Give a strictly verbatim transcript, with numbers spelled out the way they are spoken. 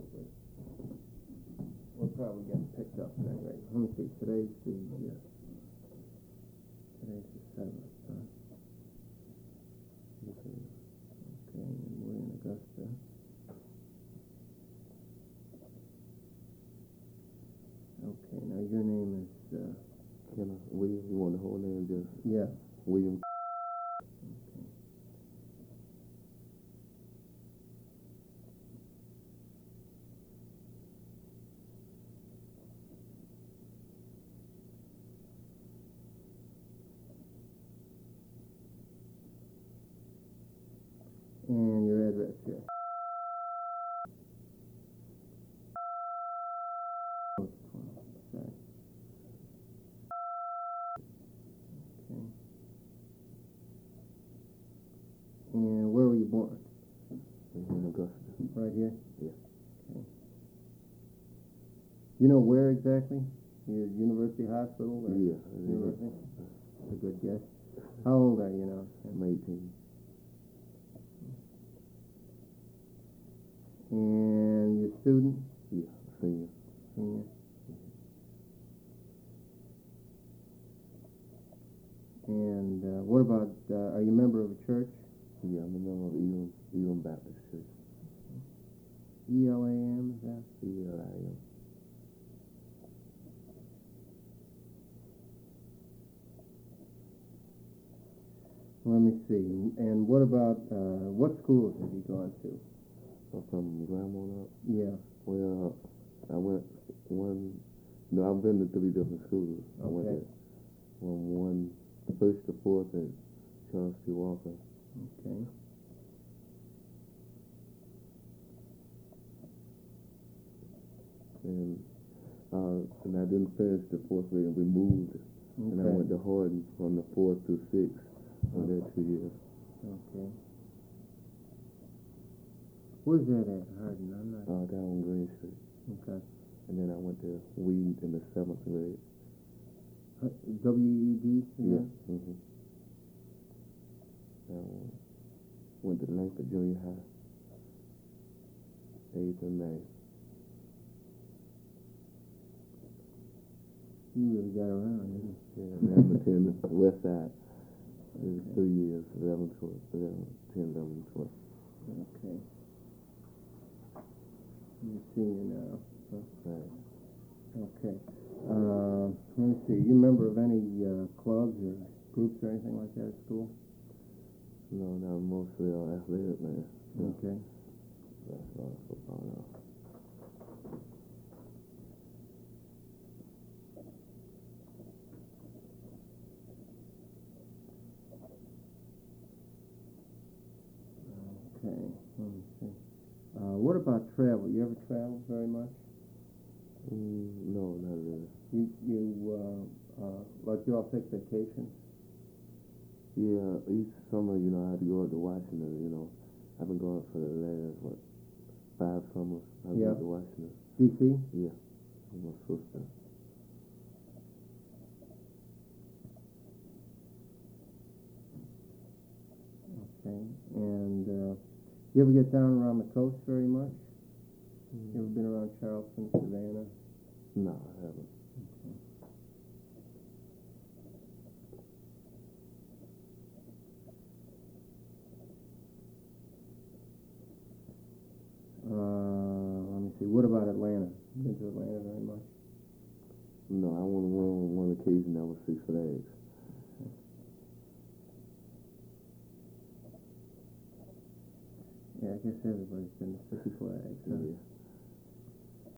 probably we're probably getting picked up anyway. Let me see. Today's the uh, today's the seventh. Huh? Okay, and we're in Augusta. Okay, now your name is uh, Can I, William? You want the whole name? Just yeah. William. And your address here. Okay. And where were you born? In Augusta. Right here? Yeah. Okay. You know where exactly? Your University Hospital? Or Yeah. University? That's a good guess. How old are you now? I'm eighteen. And you're a student? Yeah, senior. Senior. And uh, what about, uh, are you a member of a church? Yeah, I'm a member of Elam, Elam Baptist Church. E L A M, is that? E L I M. Let me see. And what about, uh, what schools have you gone to? I'm from Grandma up. Yeah. Well, I went one, no, I've been to three different schools. I Okay. went to from one, first to fourth at Charles T. Walker. Okay. And, uh, and I didn't finish the fourth grade, and we moved. Okay. And I went to Hardin from the fourth to sixth on that two years. Okay. Where's that at, Hardin? I'm not... Uh, down on Green Street. Okay. And then I went to Weed in the seventh grade. Uh, W E D? Yeah. Mm-hmm. Uh, went to Langford Junior High. Eighth and ninth. You really got around, didn't you? Yeah, and I'm attending the West Side. It was two years, eleven, twelve, eleven, ten, eleven, twelve. Okay. You're a senior now. So. Right. Okay. Uh, let me see. You a member of any uh, clubs or groups or anything like that at school? No, no, mostly all athletic, man. Yeah. Okay. Basketball, football, no. Okay. Let me see. Uh, what about travel? You ever travel very much? Mm, no, not really. You, you uh, uh, like you all take vacations? Yeah, each summer, you know, I had to go up to Washington, you know. I've been going for the last, what, five summers. I've Yeah. been to Washington. D C? Yeah, with my sister. Okay. And uh, you ever get down around the coast very much? Mm. You ever been around Charleston, Savannah? No, I haven't. Uh, let me see. What about Atlanta? You been to Atlanta very much? No, I went on one occasion that was Six Flags. Yeah, I guess everybody's been to Six Flags. Huh? Yeah.